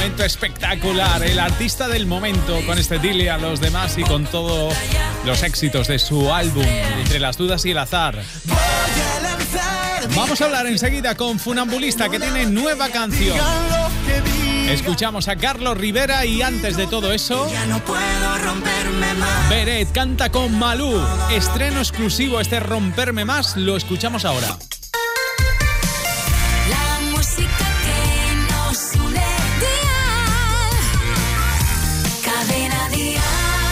momento espectacular, el artista del momento, con este Dile a los demás y con todos los éxitos de su álbum, Entre las dudas y el azar. Vamos a hablar enseguida con Funambulista, que tiene nueva canción. Escuchamos a Carlos Rivera y antes de todo eso, Beret canta con Malú. Estreno exclusivo, este Romperme Más, lo escuchamos ahora. La música que nos une, Dial, Cadena Dial.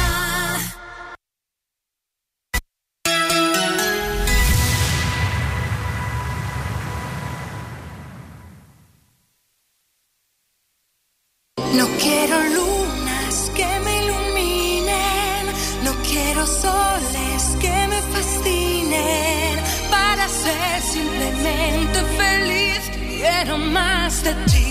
No quiero lunas que me iluminen, no quiero soles que me fascinen. Para ser simplemente feliz, quiero más de ti.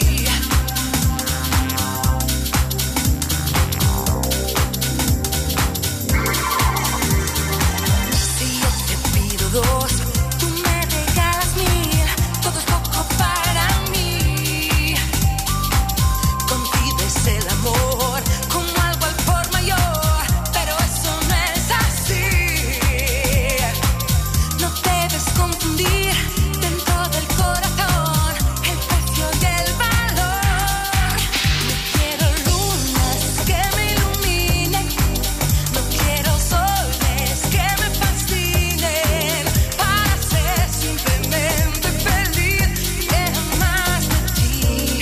Si yo te pido dos, tú me regalas 1000, todo es poco para mí. Concibes el amor como algo al por mayor, pero eso no es así. No debes confundir dentro del corazón el precio y el valor. No quiero lunas que me iluminen, no quiero soles que me fascinen. Para ser simplemente feliz, quiero más de ti.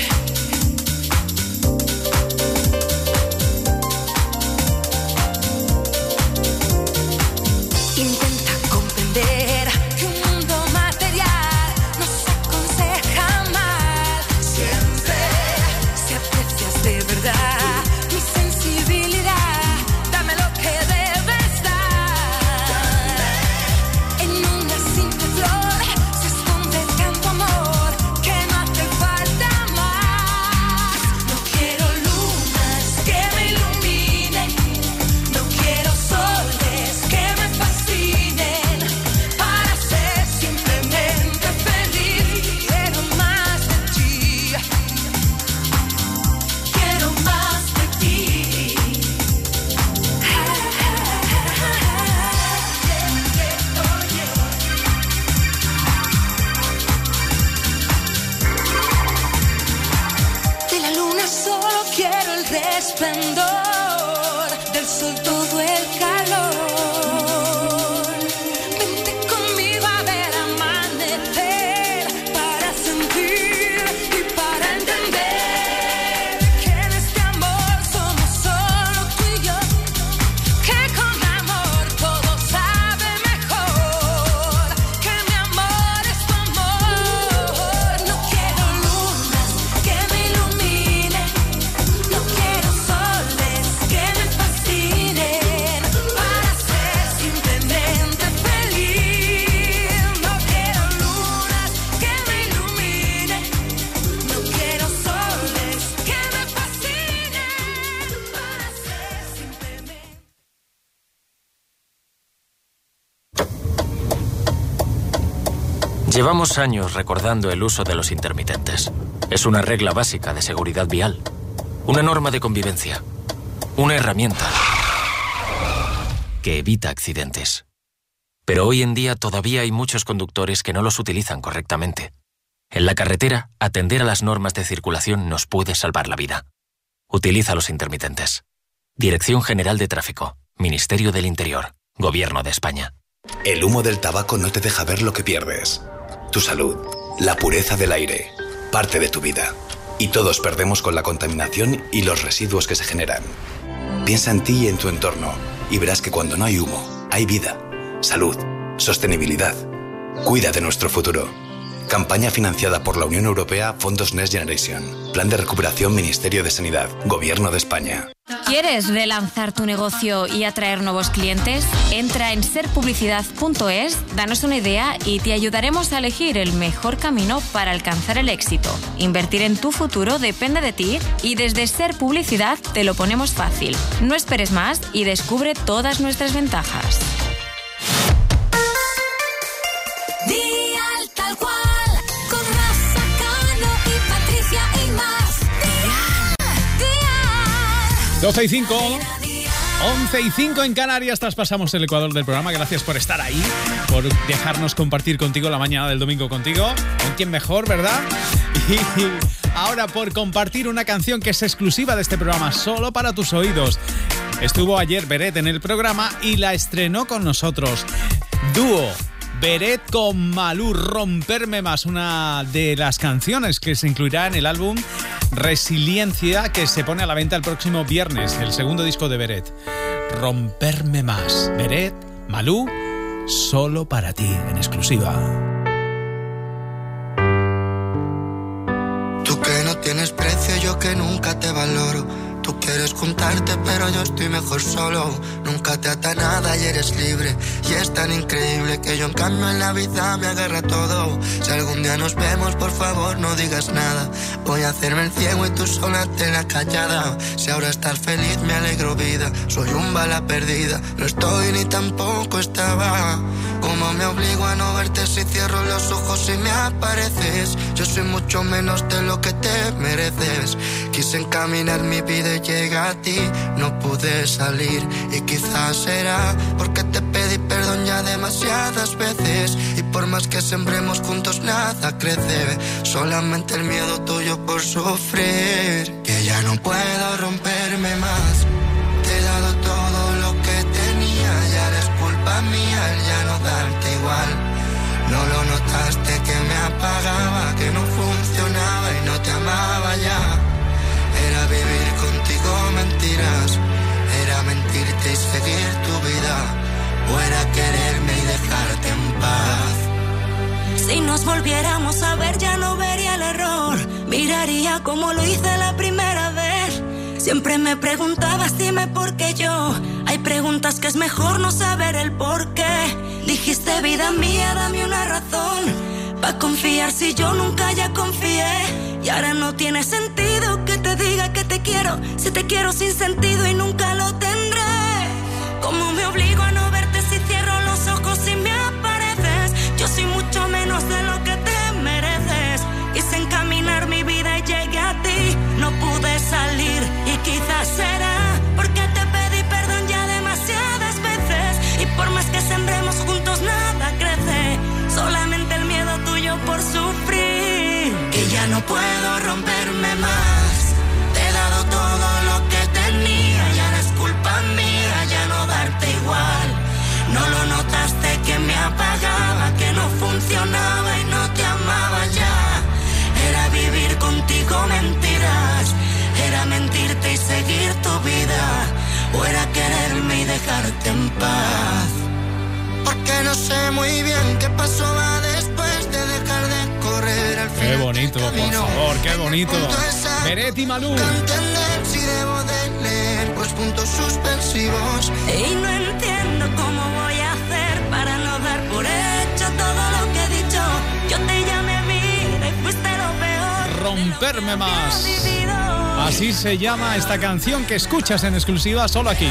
Intenta comprender que un mundo material nos aconseja mal. Siempre, si aprecias de verdad mi sensibilidad, dame lo que debes dar. En una simple flor se esconde tanto amor que no hace falta más. No quiero lunas que me iluminen, no quiero soles que me fascinen. Para ser simplemente feliz, quiero más de ti. Quiero más de ti. De la luna solo quiero el resplendor, del sol todo el calor. Vente conmigo a ver amanecer, para sentir y para entender que en este amor somos solo tú y yo, que con amor todo sabe mejor, que mi amor es tu amor. No quiero lunas que me iluminen, no quiero soles que me fascinen. Para ser simplemente feliz, no quiero lunas que me iluminen, no quiero soles que me fascinen. Para ser simplemente. Llevamos años recordando el uso de los intermitentes. Es una regla básica de seguridad vial, una norma de convivencia, una herramienta que evita accidentes. Pero hoy en día todavía hay muchos conductores que no los utilizan correctamente. En la carretera, atender a las normas de circulación nos puede salvar la vida. Utiliza los intermitentes. Dirección General de Tráfico, Ministerio del Interior, Gobierno de España. El humo del tabaco no te deja ver lo que pierdes. Tu salud, la pureza del aire, parte de tu vida. Y todos perdemos con la contaminación y los residuos que se generan. Piensa en ti y en tu entorno y verás que cuando no hay humo, hay vida, salud, sostenibilidad. Cuida de nuestro futuro. Campaña financiada por la Unión Europea, Fondos Next Generation. Plan de recuperación, Ministerio de Sanidad, Gobierno de España. ¿Quieres relanzar tu negocio y atraer nuevos clientes? Entra en serpublicidad.es, danos una idea y te ayudaremos a elegir el mejor camino para alcanzar el éxito. Invertir en tu futuro depende de ti y desde Ser Publicidad te lo ponemos fácil. No esperes más y descubre todas nuestras ventajas. Dial tal cual, con Rafa Cano y Patricia y más. Dial. 12:05, 11:05 en Canarias. Traspasamos el ecuador del programa. Gracias por estar ahí, por dejarnos compartir contigo la mañana del domingo contigo. ¿Con quién mejor, verdad? Y ahora por compartir una canción que es exclusiva de este programa, solo para tus oídos. Estuvo ayer Beret en el programa y la estrenó con nosotros. Dúo Beret con Malú, Romperme Más, una de las canciones que se incluirá en el álbum Resiliencia, que se pone a la venta el próximo viernes, el segundo disco de Beret. Romperme Más, Beret, Malú, solo para ti, en exclusiva. Tú que no tienes precio, yo que nunca te valoro. Tú quieres juntarte, pero yo estoy mejor solo. Nunca te ata nada y eres libre. Y es tan increíble que yo en cambio en la vida me agarra todo. Si algún día nos vemos, por favor no digas nada. Voy a hacerme el ciego y tú sola te la callada. Si ahora estás feliz me alegro vida. Soy un bala perdida, no estoy ni tampoco estaba. ¿Cómo me obligo a no verte si cierro los ojos y me apareces? Yo soy mucho menos de lo que te mereces. Quise encaminar mi vida y llega a ti, no pude salir. Y quizás será porque te pedí perdón ya demasiadas veces. Y por más que sembremos juntos nada crece. Solamente el miedo tuyo por sufrir. Que ya no puedo romperme más. Te he dado todo lo que tenía. Ya eres culpa mía el ya no darte igual. No lo notaste que me apagaba, que no funcionaba y no te amaba ya. Era vivir contigo mentiras, era mentirte y seguir tu vida, o era quererme y dejarte en paz. Si nos volviéramos a ver ya no vería el error, miraría como lo hice la primera vez. Siempre me preguntabas dime por qué yo. Hay preguntas que es mejor no saber el por qué. Dijiste vida mía dame una razón pa' confiar si yo nunca ya confié. Y ahora no tiene sentido que te diga que te quiero, si te quiero sin sentido y nunca lo tendré. ¿Cómo me obligo a no verte si cierro los ojos y me apareces? Yo soy mucho menos de lo que te mereces. Quise encaminar mi vida y llegué a ti, no pude salir y quizás será porque te pedí perdón ya demasiadas veces. Y por más que sembremos juntos nada crece, solamente el miedo tuyo por sufrir. Que ya no puedo romperme más. Te he dado todo lo que tenía, ya no es culpa mía ya no darte igual. No lo notaste que me apagaba, que no funcionaba y no te amaba ya. Era vivir contigo mentiras, era mentirte y seguir tu vida, o era quererme y dejarte en paz. Porque no sé muy bien qué pasó después de dejar de correr al final. Qué bonito, por favor, qué bonito. Beret y Malú. Entender si debo de leer pues puntos suspensivos. Y no entiendo cómo voy a hacer para no dar por hecho todo lo que he dicho. Yo te llamé vida y fuiste lo peor. Romperme más. Así se llama esta canción que escuchas en exclusiva solo aquí.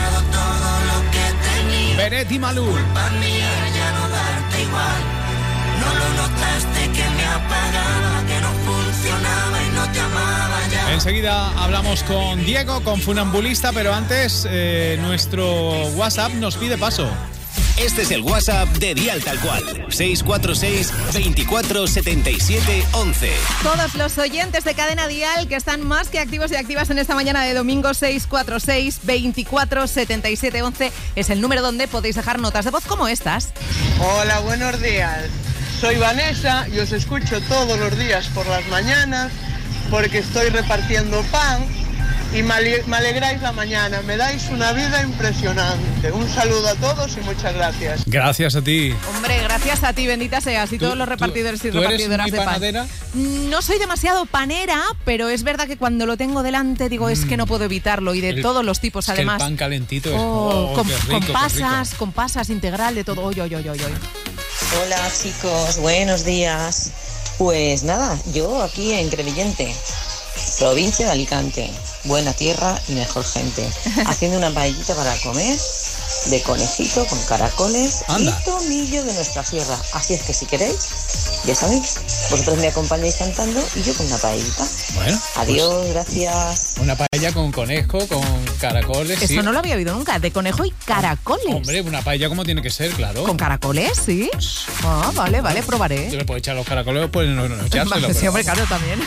Beret y Malú. Culpa mía ya no darte igual. No lo notaste que me apagaba, que no funcionaba y no te amaba ya. Enseguida hablamos con Diego, con Funambulista, pero antes nuestro WhatsApp nos pide paso. Este es el WhatsApp de Dial Tal Cual. 646 24 77 11. Todos los oyentes de Cadena Dial que están más que activos y activas en esta mañana de domingo, 646 24 77 11 es el número donde podéis dejar notas de voz como estas. Hola, buenos días. Soy Vanessa y os escucho todos los días por las mañanas porque estoy repartiendo pan y me alegráis la mañana, me dais una vida impresionante. Un saludo a todos y muchas gracias. Gracias a ti. Hombre, gracias a ti, bendita seas, y todos los repartidores y repartidoras de pan. ¿Panadera? No soy demasiado panera, pero es verdad que cuando lo tengo delante digo, es que no puedo evitarlo, y de todos los tipos además. El pan calentito es con pasas, integral, de todo. Oy. Hola chicos, buenos días. Pues nada, yo aquí en Crevillente, provincia de Alicante, buena tierra y mejor gente, haciendo una paellita para comer de conejito con caracoles. Anda. Y tomillo de nuestra sierra. Así es que si queréis, ya sabéis, vosotros me acompañáis cantando y yo con una paellita. Bueno. Adiós, gracias. Una paella con conejo, con caracoles. Eso sí. no lo había oído nunca, de conejo y caracoles. Hombre, una paella como tiene que ser, claro. ¿Con caracoles? Sí. Ah, vale, probaré. Tú le puedes echar los caracoles, pues no echárselo. Sí, pero- hombre, claro, también.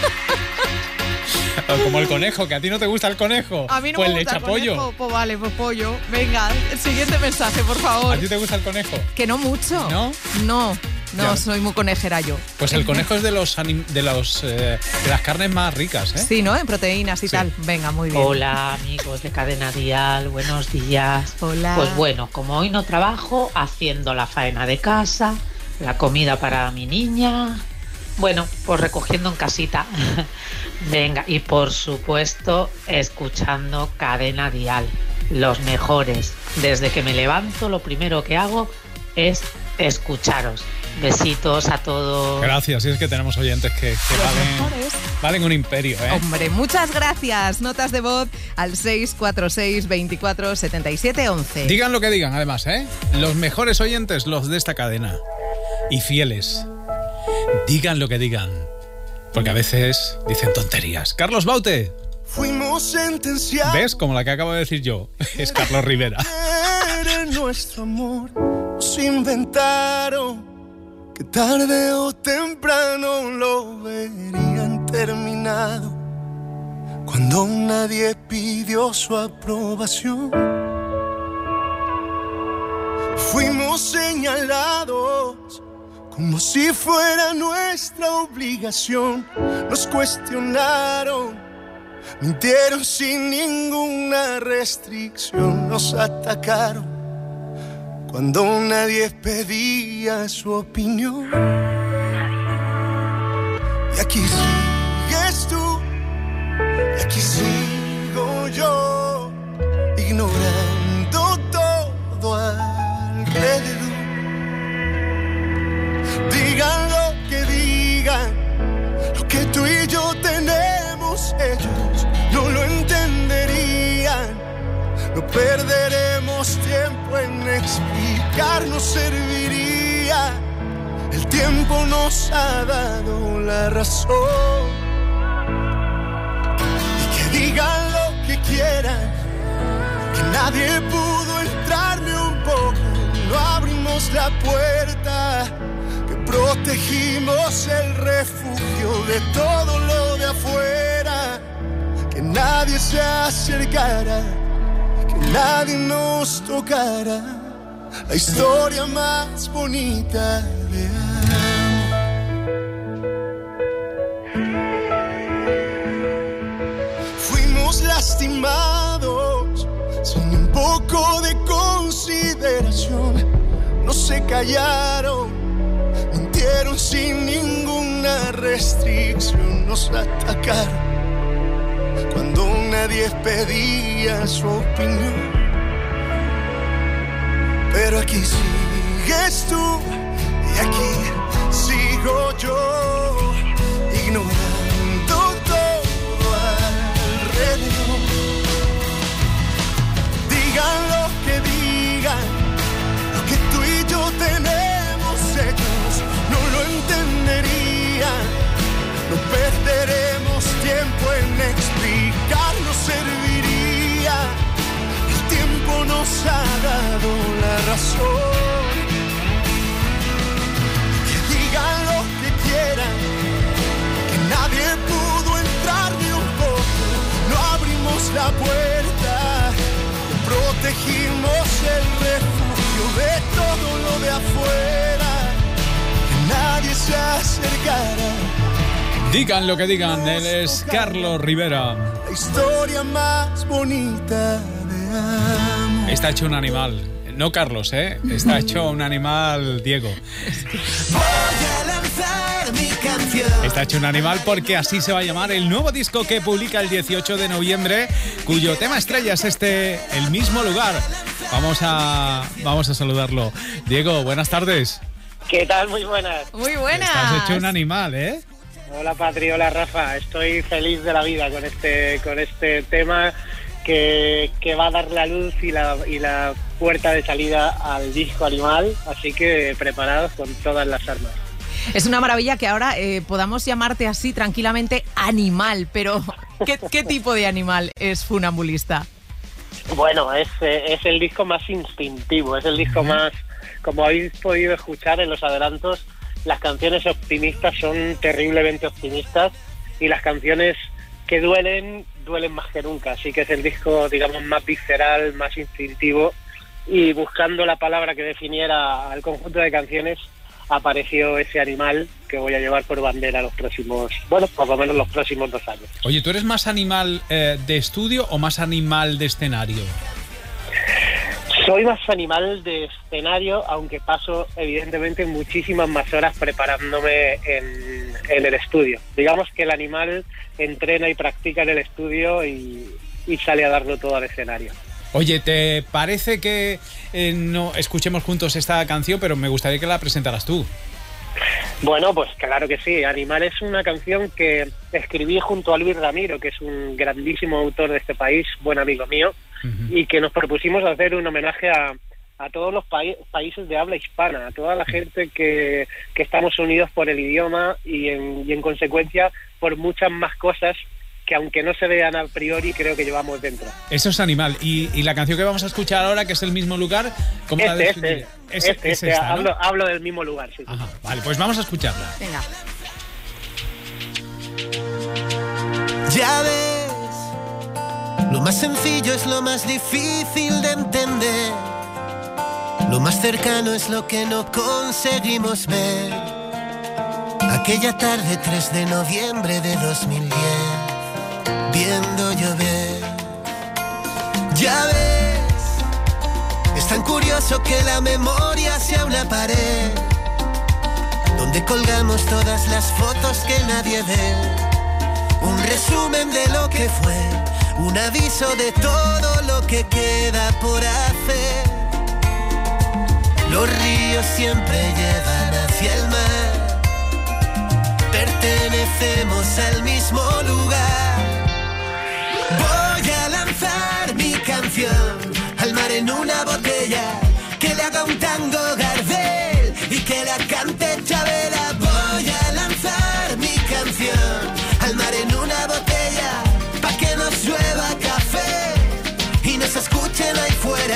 Como el conejo, que a ti no te gusta el conejo. A mí no pues me le gusta echa el conejo. pollo. Pues vale, pues pollo. Venga, el siguiente mensaje, por favor. ¿A ti te gusta el conejo? Que no mucho. ¿No? No, Ya. soy muy conejera yo. Pues el conejo es de las carnes más ricas, ¿eh? Sí, ¿no? En proteínas y Sí. tal. Venga, muy bien. Hola amigos de Cadena Dial, buenos días. Hola. Pues bueno, como hoy no trabajo, haciendo la faena de casa, la comida para mi niña, bueno, pues recogiendo en casita. Venga, y por supuesto escuchando Cadena Dial, los mejores. Desde que me levanto lo primero que hago es escucharos. Besitos a todos. Gracias, y es que tenemos oyentes que valen un imperio, ¿eh? Hombre, muchas gracias. Notas de voz al 646 24 77 11. Digan lo que digan, además, ¿eh? Los mejores oyentes, los de esta cadena. Y fieles. Digan lo que digan. Porque a veces dicen tonterías. Carlos Baute. Fuimos sentenciados. ¿Ves? Como la que acabo de decir yo. Es Carlos Rivera. En nuestro amor nos inventaron que tarde o temprano lo verían terminado. Cuando nadie pidió su aprobación, fuimos señalados como si fuera nuestra obligación. Nos cuestionaron, mintieron sin ninguna restricción. Nos atacaron cuando nadie pedía su opinión. Y aquí sigues tú, y aquí sigo yo, ignorando todo alrededor. Digan lo que digan, lo que tú y yo tenemos, ellos no lo entenderían. No perderemos tiempo en explicar, no serviría. El tiempo nos ha dado la razón. Y que digan lo que quieran, que nadie pudo entrarme un poco. No abrimos la puerta, que protegimos el refugio de todo lo de afuera. Que nadie se acercara, que nadie nos tocara. La historia más bonita de amor. Fuimos lastimados sin un poco de consideración. No se callaron, mintieron sin ninguna restricción. Nos atacaron cuando nadie pedía su opinión. Pero aquí sigues tú y aquí sigo yo, ignorando todo alrededor. Digan lo que digan, lo que tú y yo tenemos, ellos no lo entenderían. No perderemos tiempo en explicar, no serviría. El tiempo nos ha dado la razón. Que digan lo que quieran, que nadie pudo entrar ni un poco. No abrimos la puerta, protegimos el refugio de todo lo de afuera. Que nadie se acercara. Digan lo que digan, él es Carlos Rivera. La historia más bonita de amor. Está hecho un animal. No Carlos, ¿eh? Está hecho un animal Diego. Voy a lanzar mi canción. Está hecho un animal porque así se va a llamar el nuevo disco que publica el 18 de noviembre, cuyo tema estrella es El mismo lugar. Vamos a saludarlo. Diego, buenas tardes. ¿Qué tal? Muy buenas. Muy buenas. Estás hecho un animal, ¿eh? Hola Patri, hola Rafa. Estoy feliz de la vida con este tema que va a dar la luz y la puerta de salida al disco Animal, así que preparados con todas las armas. Es una maravilla que ahora podamos llamarte así tranquilamente Animal, pero ¿qué tipo de animal es Funambulista? Bueno, es el disco más instintivo, es el disco más, como habéis podido escuchar en los adelantos, las canciones optimistas son terriblemente optimistas y las canciones que duelen más que nunca, así que es el disco, digamos, más visceral, más instintivo, y buscando la palabra que definiera al conjunto de canciones apareció ese Animal que voy a llevar por bandera los próximos, bueno, por lo menos los próximos 2 años. Oye, ¿tú eres más animal de estudio o más animal de escenario? Soy más animal de escenario, aunque paso evidentemente muchísimas más horas preparándome en el estudio. Digamos que el animal entrena y practica en el estudio y sale a darlo todo al escenario. Oye, ¿te parece que no escuchemos juntos esta canción, pero me gustaría que la presentaras tú? Bueno, pues claro que sí. Animal es una canción que escribí junto a Luis Ramiro, que es un grandísimo autor de este país, buen amigo mío, y que nos propusimos hacer un homenaje a todos los países de habla hispana, a toda la gente que estamos unidos por el idioma y en consecuencia por muchas más cosas que aunque no se vean a priori, creo que llevamos dentro. Eso es Animal. Y la canción que vamos a escuchar ahora, que es El mismo lugar, ¿cómo la definirías? Es esta, ¿no? Hablo del mismo lugar, sí. Ajá, vale, pues vamos a escucharla. Venga. Ya ves, lo más sencillo es lo más difícil de entender. Lo más cercano es lo que no conseguimos ver. Aquella tarde 3 de noviembre de 2010, viendo llover. Ya ves, es tan curioso que la memoria sea una pared donde colgamos todas las fotos que nadie ve. Un resumen de lo que fue, un aviso de todo lo que queda por hacer. Los ríos siempre llevan hacia el mar, pertenecemos al mismo lugar. Voy a lanzar mi canción al mar en una botella, que le haga un tango Gardel y que la cante Chabela. Voy a lanzar mi canción al mar en una botella, pa' que nos llueva café y nos escuchen ahí fuera.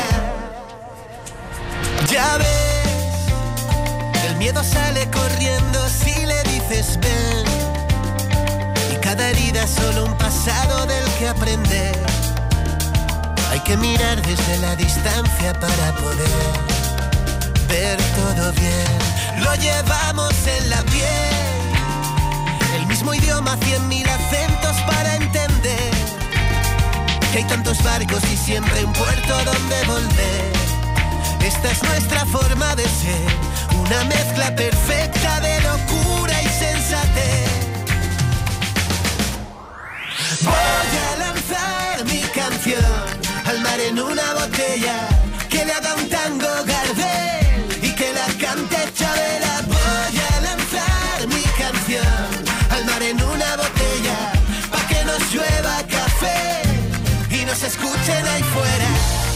Ya ves, el miedo sale corriendo si le dices ven, y cada herida es solo un pasado del que aprender. Hay que mirar desde la distancia para poder ver todo bien. Lo llevamos en la piel, el mismo idioma, 100.000 acentos para entender que hay tantos barcos y siempre un puerto donde volver. Esta es nuestra forma de ser, una mezcla perfecta de locura y sensatez. Voy a lanzar mi canción al mar en una botella, que le haga un tango Gardel y que la cante Chabela. Voy a lanzar mi canción al mar en una botella, pa' que nos llueva café y nos escuchen ahí fuera.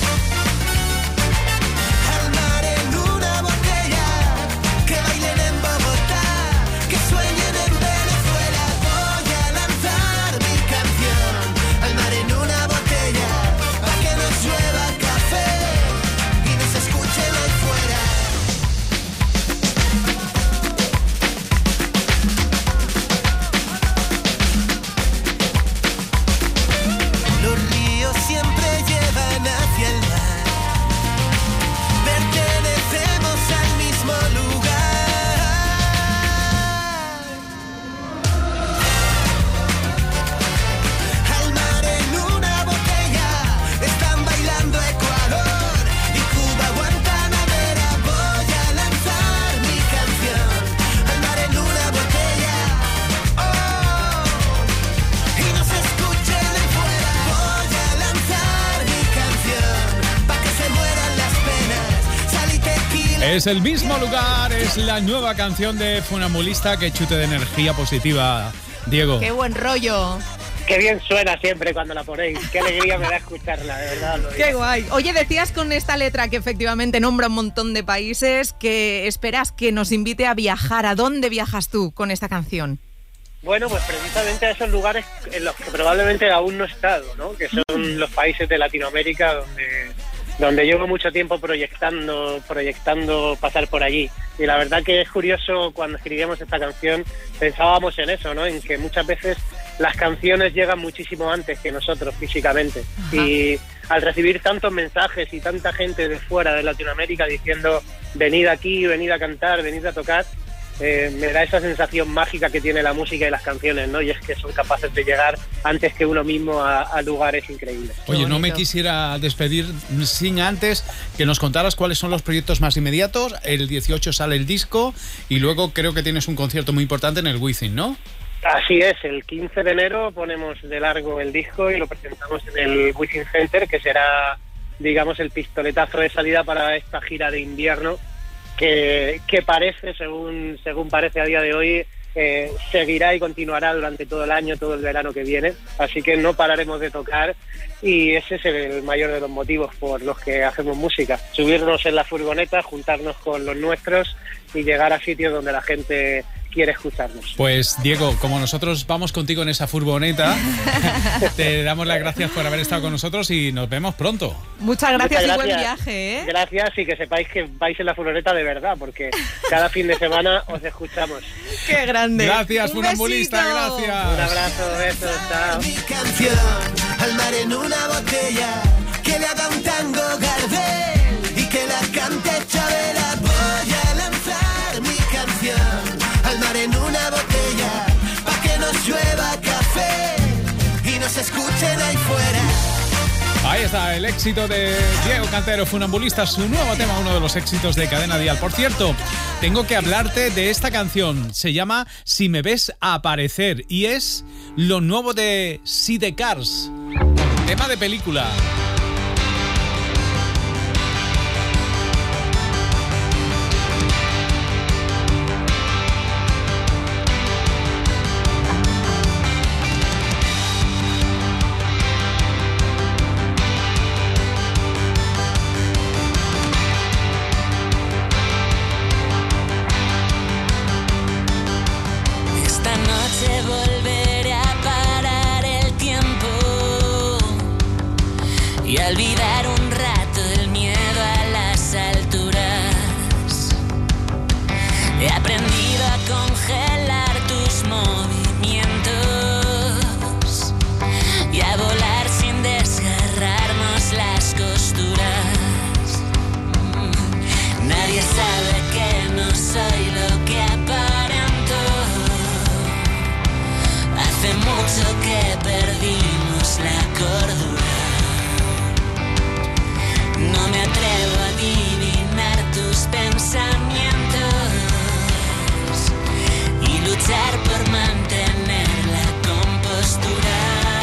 Es El mismo lugar, es la nueva canción de Funambulista. Que chute de energía positiva, Diego. ¡Qué buen rollo! Qué bien suena siempre cuando la ponéis. Qué alegría me da escucharla, de verdad. Qué guay. Oye, decías con esta letra que efectivamente nombra un montón de países, que esperas que nos invite a viajar. ¿A dónde viajas tú con esta canción? Bueno, pues precisamente a esos lugares en los que probablemente aún no he estado, ¿no? Que son los países de Latinoamérica donde llevo mucho tiempo proyectando pasar por allí. Y la verdad que es curioso, cuando escribíamos esta canción pensábamos en eso, ¿no? En que muchas veces las canciones llegan muchísimo antes que nosotros físicamente. Ajá. Y al recibir tantos mensajes y tanta gente de fuera de Latinoamérica diciendo venid aquí, venid a cantar, venid a tocar, me da esa sensación mágica que tiene la música y las canciones, ¿no? Y es que son capaces de llegar antes que uno mismo a lugares increíbles. Oye, no me quisiera despedir sin antes que nos contaras cuáles son los proyectos más inmediatos. El 18 sale el disco y luego creo que tienes un concierto muy importante en el Wizzing, ¿no? Así es, el 15 de enero ponemos de largo el disco y lo presentamos en el Wizzing Center, que será, digamos, el pistoletazo de salida para esta gira de invierno que parece, según parece a día de hoy, seguirá y continuará durante todo el año, todo el verano que viene, así que no pararemos de tocar y ese es el mayor de los motivos por los que hacemos música, subirnos en la furgoneta, juntarnos con los nuestros y llegar a sitios donde la gente quiere escucharnos. Pues Diego, como nosotros vamos contigo en esa furgoneta, te damos las gracias por haber estado con nosotros y nos vemos pronto. Muchas gracias y buen viaje, ¿eh? Gracias y que sepáis que vais en la furgoneta de verdad, porque cada fin de semana os escuchamos. ¡Qué grande! Gracias, funambulista, gracias. Un abrazo, besos, chao. Mi canción, al mar en una botella, que le haga un tango Gardel y que la cante Chabela. Voy a lanzar mi canción al mar en una botella, pa' que nos llueva café y nos escuchen ahí fuera. Ahí está el éxito de Diego Cantero, Funambulista, su nuevo tema, uno de los éxitos de Cadena Dial. Por cierto, tengo que hablarte de esta canción, se llama Si me ves aparecer y es lo nuevo de Sidecars, tema de película. Y olvidar un rato el miedo a las alturas. He aprendido a congelar tus movimientos y a volar sin desgarrarnos las costuras. Nadie sabe que no soy lo que aparento. Hace mucho que perdimos la cordura. No me atrevo a adivinar tus pensamientos y luchar por mantener la compostura.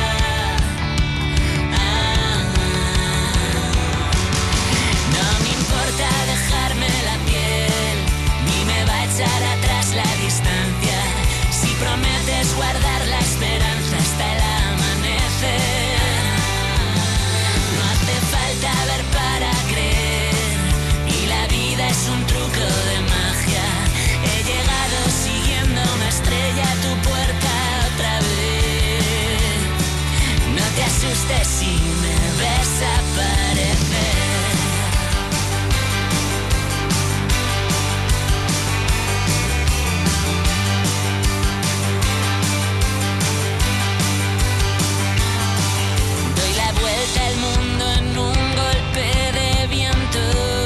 No me importa dejarme la piel, ni me va a echar atrás la distancia. Si prometes guardar la esperanza hasta el amanecer. Ver para creer y la vida es un truco de magia. He llegado siguiendo una estrella a tu puerta otra vez. No te asustes si me ves aparecer. Doy la vuelta al mundo en un de viento.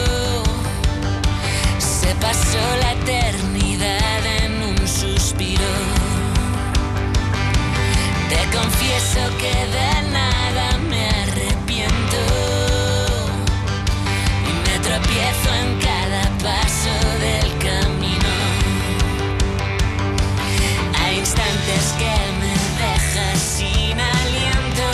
Se pasó la eternidad en un suspiro. Te confieso que de nada me arrepiento y me tropiezo en cada paso del camino. Hay instantes que me dejas sin aliento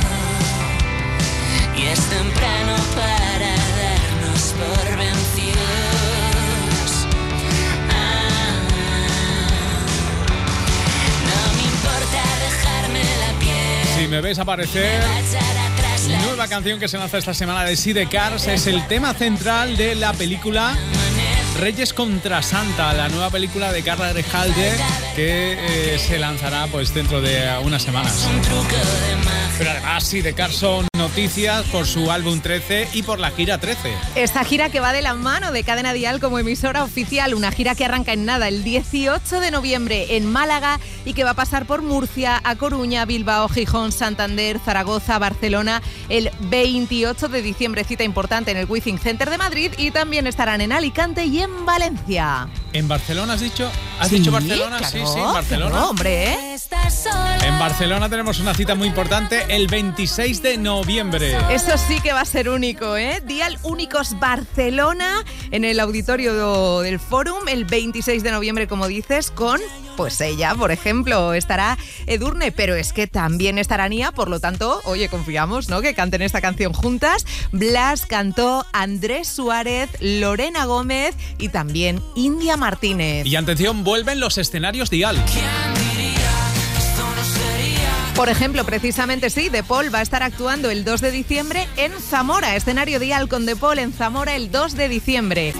y es temprano para darnos por vencidos. No me importa dejarme la piel, me ves aparecer. Nueva canción que se lanza esta semana de Sidecars. Es el tema central de la película Reyes contra Santa, la nueva película de Carla Rejalde que se lanzará pues dentro de unas semanas. Pero además Sidecars son noticias por su álbum 13 y por la gira 13. Esta gira que va de la mano de Cadena Dial como emisora oficial, una gira que arranca en nada el 18 de noviembre en Málaga y que va a pasar por Murcia, A Coruña, Bilbao, Gijón, Santander, Zaragoza, Barcelona el 28 de diciembre, cita importante en el Withing Center de Madrid, y también estarán en Alicante y en Valencia. ¿En Barcelona has dicho? ¿Has dicho Barcelona? Claro, sí, en Barcelona. Claro, hombre, ¿eh? En Barcelona tenemos una cita muy importante el 26 de noviembre. Eso sí que va a ser único, ¿eh? Dial Únicos Barcelona en el auditorio del Fórum el 26 de noviembre, como dices, con... Pues ella, por ejemplo, estará Edurne, pero es que también estará Nia, por lo tanto, oye, confiamos, ¿no?, que canten esta canción juntas. Blas cantó, Andrés Suárez, Lorena Gómez y también India Martínez. Y atención, vuelven los escenarios Dial. Por ejemplo, precisamente sí, De Paul va a estar actuando el 2 de diciembre en Zamora, escenario Dial con De Paul en Zamora el 2 de diciembre.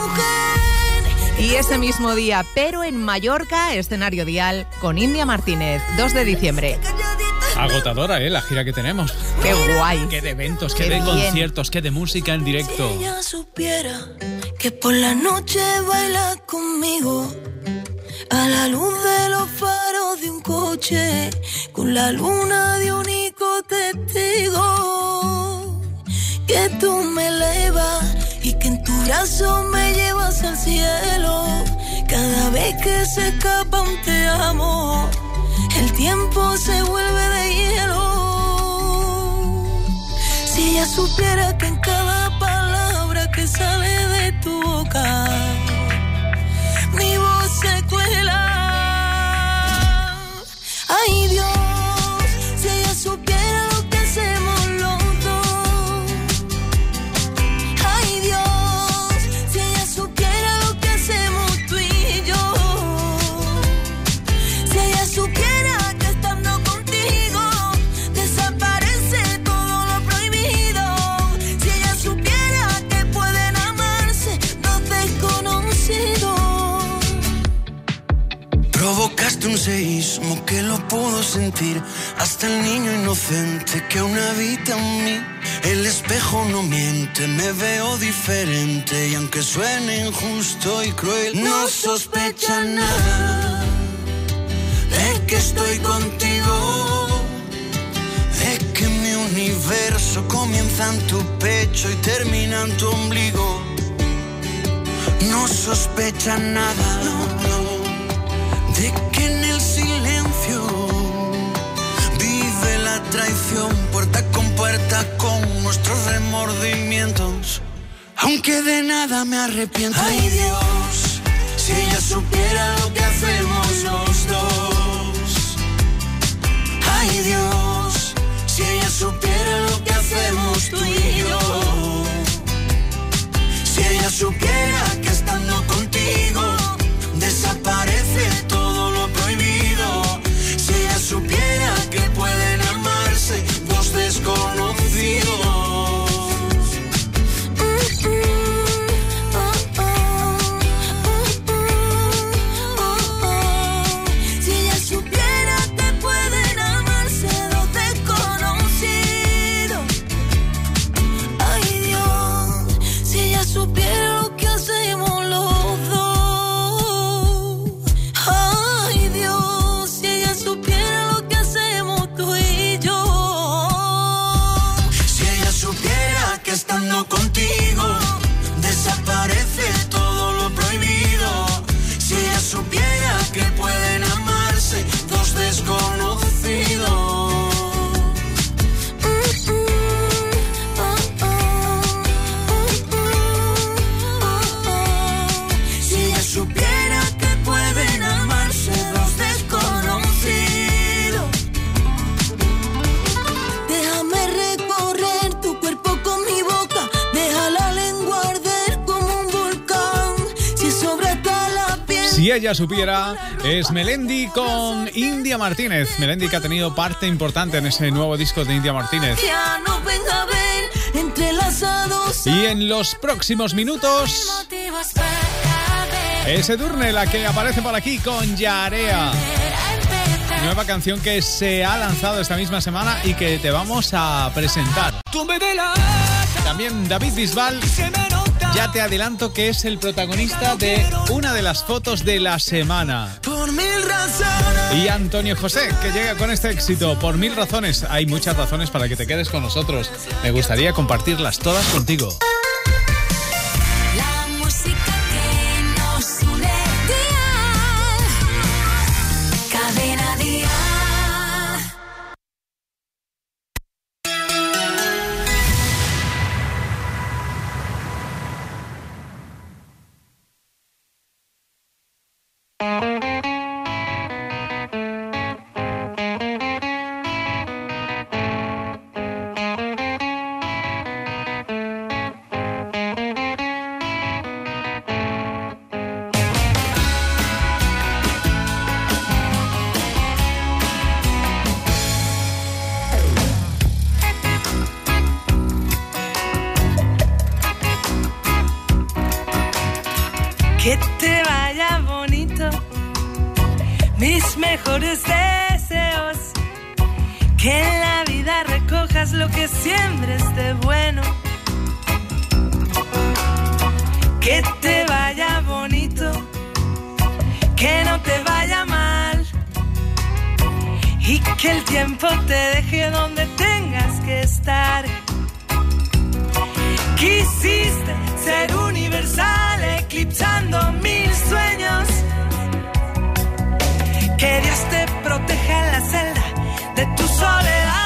Y ese mismo día, pero en Mallorca, escenario Dial con India Martínez, 2 de diciembre. Agotadora, la gira que tenemos. ¡Qué guay! ¡Qué de eventos, qué de conciertos, qué de música en directo! Si ella supiera que por la noche baila conmigo a la luz de los faros de un coche, con la luna de único testigo, que tú me elevas y que en tu brazo me llevas al cielo. Cada vez que se escapa un te amo, el tiempo se vuelve de hielo. Si ella supiera que en cada palabra que sale de tu boca, mi voz se cuela. Ay, Dios, si ella supiera lo que hacemos los dos. Ay, Dios, si ella supiera lo que hacemos tú y yo. Si ella supiera que estando contigo desaparece todo lo prohibido. Si ella supiera que pueden amarse dos desconocidos. Provocaste un seísmo que lo pudo sentir hasta el niño inocente que aún habita en mí. El espejo no miente, me veo diferente y aunque suene injusto y cruel, no sospecha nada de que estoy contigo, de que mi universo comienza en tu pecho y termina en tu ombligo. No sospecha nada, de que en el silencio vive la traición, puerta con nuestros remordimientos, aunque de nada me arrepiento. Ay, Dios, si ella supiera lo que hacemos los dos. Ay, Dios, si ella supiera lo que hacemos tú y yo. Si ella supiera que estando contigo desaparece todo lo prohibido. Si ella supiera que pueden amarse dos desconocidos. Si ella supiera que pueden amarse dos desconocidos. Ay, Dios, si ella supiera lo que hacemos los dos. Ay, Dios, si ella supiera lo que hacemos tú y yo. Si ella Si ella supiera, es Melendi con India Martínez. Melendi, que ha tenido parte importante en ese nuevo disco de India Martínez. Ya no venga a ver, entrelazados. Y en los próximos minutos, ese Durne, la que aparece por aquí con Yarea. Nueva canción que se ha lanzado esta misma semana y que te vamos a presentar. También David Bisbal, ya te adelanto que es el protagonista de una de las fotos de la semana. Y Antonio José, que llega con este éxito, Por Mil Razones. Hay muchas razones para que te quedes con nosotros. Me gustaría compartirlas todas contigo. La música que nos une, Dial. Cadena Dial. Que te vaya bonito, mis mejores deseos. Que en la vida recojas lo que siembres de bueno. Que te vaya bonito, que no te vaya mal. Y que el tiempo te deje donde tengas que estar. Quisiste ser universal, eclipsando mil sueños. Que Dios te proteja en la celda de tu soledad.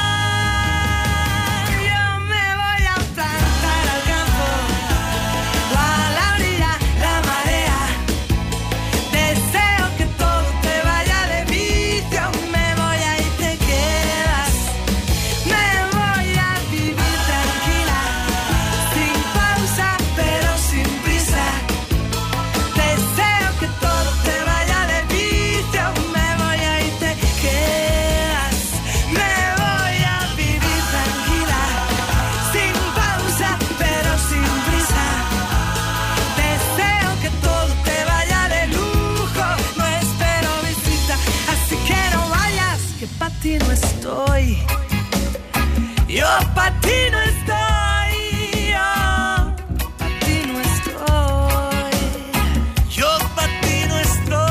Yo me voy a plantar al campo, o a la orilla, la marea. Deseo que todo te vaya de vicio. Me voy a ir, te quedas. Me voy a vivir tranquila, sin pausa, pero sin prisa. Deseo que todo te vaya de vicio. Me voy a ir, te quedas. Me voy a vivir tranquila, sin pausa, pero sin prisa. Deseo que todo te vaya de lujo. No espero visita, así que no vayas, que pa' ti no estoy. Yo pa' ti no estoy. Yo pa' ti no estoy. Yo pa' ti no estoy.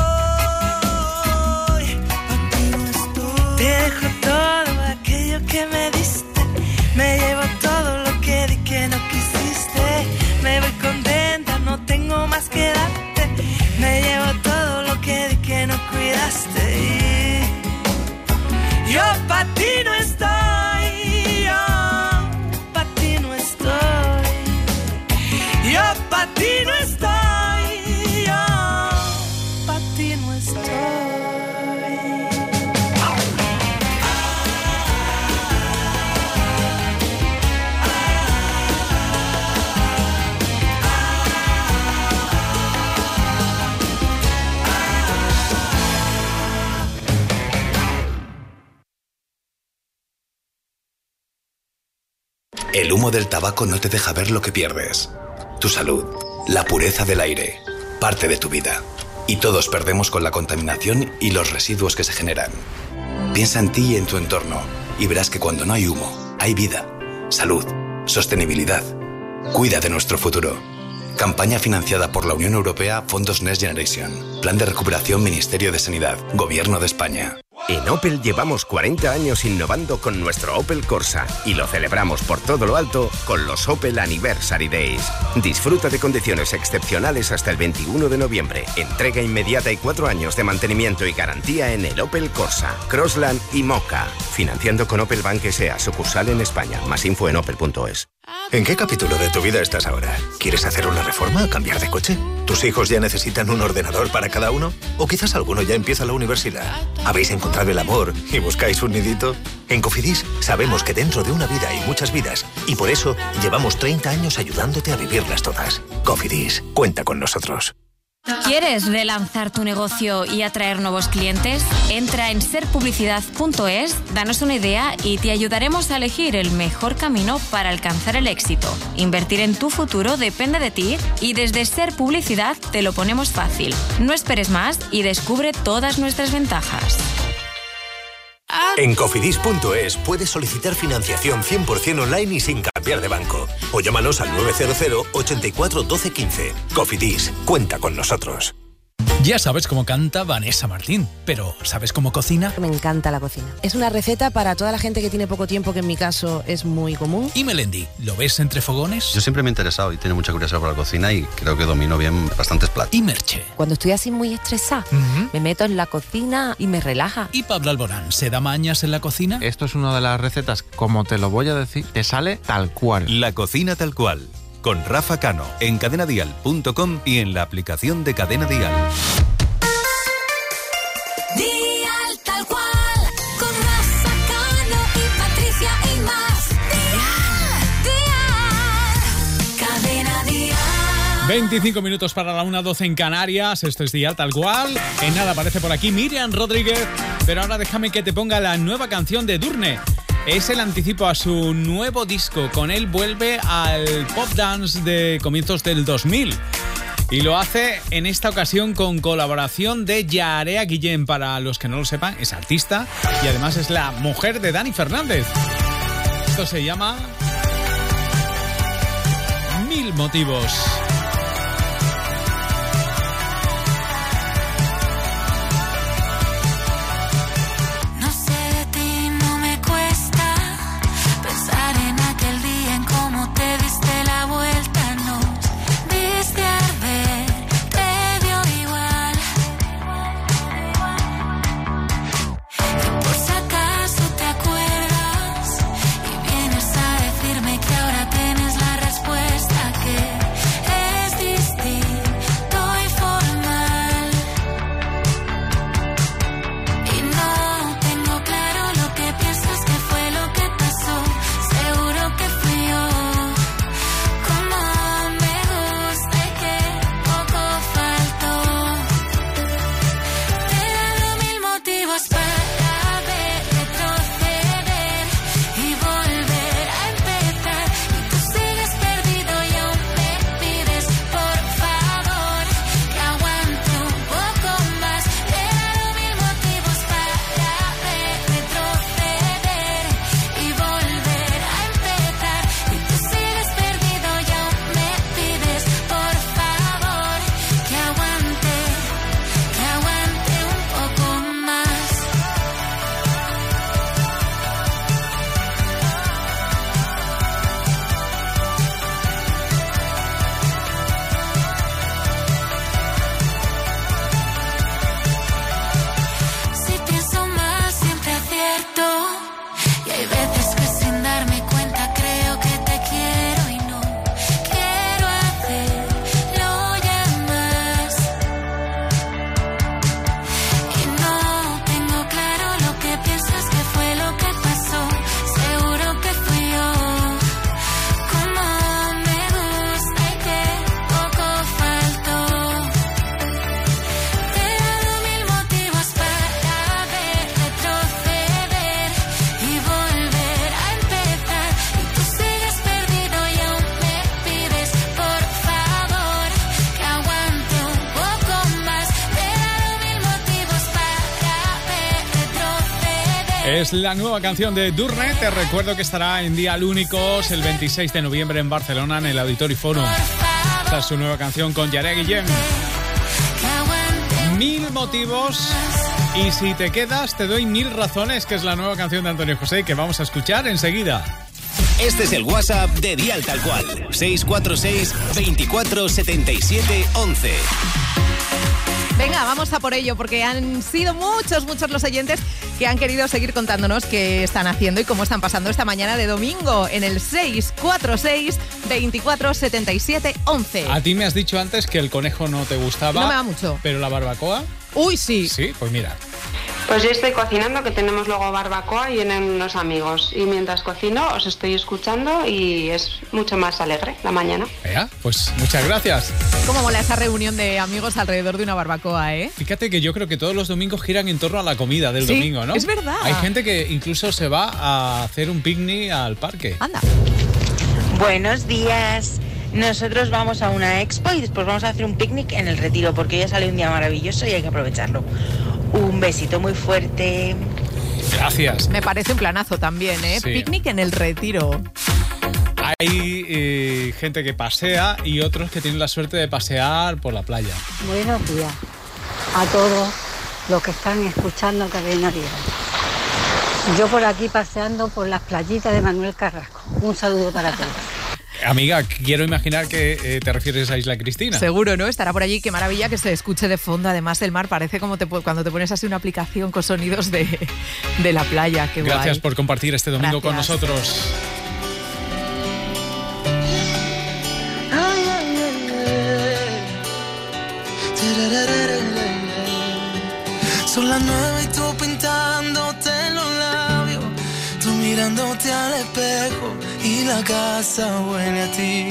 Pa' ti no estoy. Te dejo todo aquello que me diste. Me llevo todo lo que di que no quisiste. Me voy contenta, no tengo más que darte. Me llevo todo lo que di que no cuidaste. Y yo pa' ti no estoy. Yo pa' ti no estoy. Yo pa' ti no estoy. Yo pa' ti no estoy. El humo del tabaco no te deja ver lo que pierdes. Tu salud, la pureza del aire, parte de tu vida. Y todos perdemos con la contaminación y los residuos que se generan. Piensa en ti y en tu entorno y verás que cuando no hay humo, hay vida, salud, sostenibilidad. Cuida de nuestro futuro. Campaña financiada por la Unión Europea, Fondos Next Generation. Plan de recuperación, Ministerio de Sanidad, Gobierno de España. En Opel llevamos 40 años innovando con nuestro Opel Corsa y lo celebramos por todo lo alto con los Opel Anniversary Days. Disfruta de condiciones excepcionales hasta el 21 de noviembre. Entrega inmediata y 4 años de mantenimiento y garantía en el Opel Corsa, Crossland y Mocha. Financiando con Opel Bank S.A., sucursal en España. Más info en opel.es. ¿En qué capítulo de tu vida estás ahora? ¿Quieres hacer una reforma o cambiar de coche? ¿Tus hijos ya necesitan un ordenador para cada uno? ¿O quizás alguno ya empieza la universidad? ¿Habéis encontrado el amor y buscáis un nidito? En Cofidis sabemos que dentro de una vida hay muchas vidas y por eso llevamos 30 años ayudándote a vivirlas todas. Cofidis, cuenta con nosotros. ¿Quieres relanzar tu negocio y atraer nuevos clientes? Entra en serpublicidad.es, danos una idea y te ayudaremos a elegir el mejor camino para alcanzar el éxito. Invertir en tu futuro depende de ti y desde Ser Publicidad te lo ponemos fácil. No esperes más y descubre todas nuestras ventajas. En cofidis.es puedes solicitar financiación 100% online y sin cambiar de banco. O llámanos al 900 84 12 15. Cofidis, cuenta con nosotros. Ya sabes cómo canta Vanessa Martín, pero ¿sabes cómo cocina? Me encanta la cocina. Es una receta para toda la gente que tiene poco tiempo, que en mi caso es muy común. ¿Y Melendi? ¿Lo ves entre fogones? Yo siempre me he interesado y tengo mucha curiosidad por la cocina y creo que domino bien bastantes platos. ¿Y Merche? Cuando estoy así muy estresada, me meto en la cocina y me relaja. ¿Y Pablo Alborán? ¿Se da mañas en la cocina? Esto es una de las recetas, como te lo voy a decir, te sale tal cual. La cocina tal cual. Con Rafa Cano en cadenadial.com y en la aplicación de Cadena Dial. Dial tal cual, con Rafa Cano y Patricia Imaz. Dial, Cadena Dial. 25 minutos para la 1:12 en Canarias. Esto es Dial tal cual. En nada aparece por aquí Miriam Rodríguez. Pero ahora déjame que te ponga la nueva canción de Edurne. Es el anticipo a su nuevo disco. Con él vuelve al pop dance de comienzos del 2000. Y lo hace en esta ocasión con colaboración de Yarea Guillén. Para los que no lo sepan, es artista y además es la mujer de Dani Fernández. Esto se llama Mil Motivos. No sé de ti, no me cuesta pensar en aquel día, en cómo te diste la vuelta, nos viste arder, te dio igual. Y por si acaso te acuerdas y vienes a decirme que ahora tienes la respuesta, que es distinto y formal. Y no tengo claro lo que piensas que fue lo que pasó. Seguro que fui yo. Como me gusta y que poco faltó. Te he dado mil motivos para ver, retroceder y volver a empezar. Y tú sigues perdido y aún me pides, por favor, que aguante un poco más. Te he dado mil motivos para ver, retroceder y volver a empezar. Y tú sigues perdido y aún me pides, por favor, que aguante un poco más. Si pienso más siempre acierto, y hay veces que sin darme cuenta creo que te quiero y no quiero hacerlo ya más. Y no tengo claro lo que piensas que fue lo que pasó. Seguro que fui yo. Como me gusta y que poco faltó. Te he dado mil motivos para ver, retroceder y volver a empezar. Y tú sigues perdido y aún me pides, por favor, que aguante un poco más. Te he dado mil motivos para ver, retroceder. Es la nueva canción de Edurne. Te recuerdo que estará en Dial Únicos el 26 de noviembre en Barcelona, en el Auditori Forum. Esta es su nueva canción con Yarea Guillén. Mil motivos. Y si te quedas, te doy mil razones, que es la nueva canción de Antonio José, que vamos a escuchar enseguida. Este es el WhatsApp de Dial Tal Cual. 646 24 77 11. Venga, vamos a por ello, porque han sido muchos los oyentes que han querido seguir contándonos qué están haciendo y cómo están pasando esta mañana de domingo en el 646 24 77 11. A ti me has dicho antes que el conejo no te gustaba. No me va mucho. ¿Pero la barbacoa? Uy, sí. Sí, pues mira. Pues yo estoy cocinando, que tenemos luego barbacoa y vienen unos amigos. Y mientras cocino os estoy escuchando y es mucho más alegre la mañana. Pues muchas gracias. ¿Cómo mola esa reunión de amigos alrededor de una barbacoa, eh? Fíjate que yo creo que todos los domingos giran en torno a la comida del Sí, domingo, ¿no? es verdad. Hay gente que incluso se va a hacer un picnic al parque. Anda. Buenos días. Nosotros vamos a una expo y después vamos a hacer un picnic en el Retiro porque ya sale un día maravilloso y hay que aprovecharlo. Un besito muy fuerte. Gracias. Me parece un planazo también, ¿eh? Sí. Picnic en el Retiro. Hay gente que pasea y otros que tienen la suerte de pasear por la playa. Buenos días a todos los que están escuchando Cadena Dial. Yo por aquí paseando por las playitas de Manuel Carrasco. Un saludo para todos. Amiga, quiero imaginar que te refieres a Isla Cristina. Seguro, ¿no? Estará por allí. Qué maravilla que se escuche de fondo, además del mar. Parece como cuando te pones así una aplicación con sonidos de la playa. Qué Gracias guay. por compartir este domingo con Gracias. nosotros. Son las 9 y tú pintándote los labios, tú mirándote al espejo y la casa huele a ti.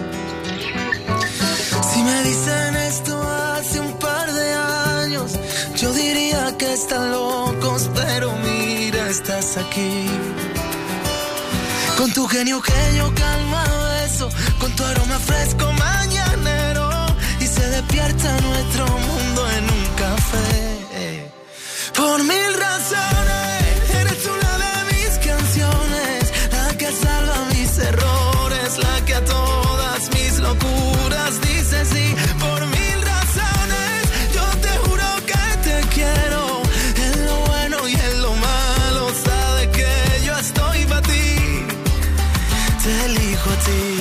Si me dicen esto hace un par de años, yo diría que están locos, pero mira, estás aquí. Con tu genio que yo calma beso, con tu aroma fresco mañanero, y se despierta nuestro mundo en un café. Por mil razones, eres una de mis canciones, la que salva mis errores, la que a todas mis locuras dice sí. Por mil razones, yo te juro que te quiero, en lo bueno y en lo malo, sabes que yo estoy para ti, te elijo a ti.